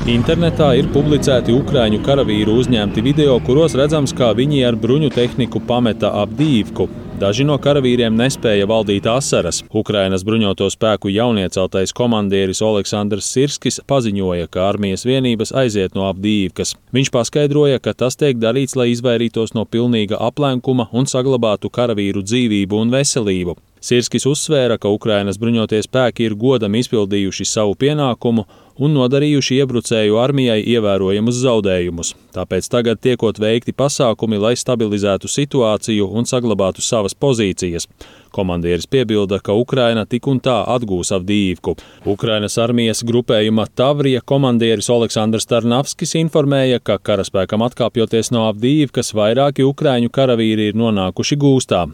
Internetā ir publicēti ukraiņu karavīru uzņemti video, kuros redzams, kā viņi ar bruņu tehniku pameta Avdijivku. Daži no karavīriem nespēja valdīt asaras. Ukrainas bruņoto spēku jaunieceltais komandieris Oleksandrs Sirskis paziņoja, ka armijas vienības aiziet no Avdijivkas. Viņš paskaidroja, ka tas tiek darīts, lai izvairītos no pilnīga aplenkuma un saglabātu karavīru dzīvību un veselību. Sirskis uzsvēra, ka Ukrainas bruņotie spēki ir godami izpildījuši savu pienākumu un nodarījuši iebrucēju armijai ievērojamus zaudējumus. Tāpēc tagad tiekot veikti pasākumi, lai stabilizētu situāciju un saglabātu savas pozīcijas. Komandieris piebilda, ka Ukraina tik un tā atgūs Avdijivku. Ukrainas armijas grupējuma Tavrija komandieris Oleksandrs Tarnavskis informēja, ka karaspēkam atkāpjoties no Avdijivkas, vairāki ukraiņu karavīri ir nonākuši gūstā.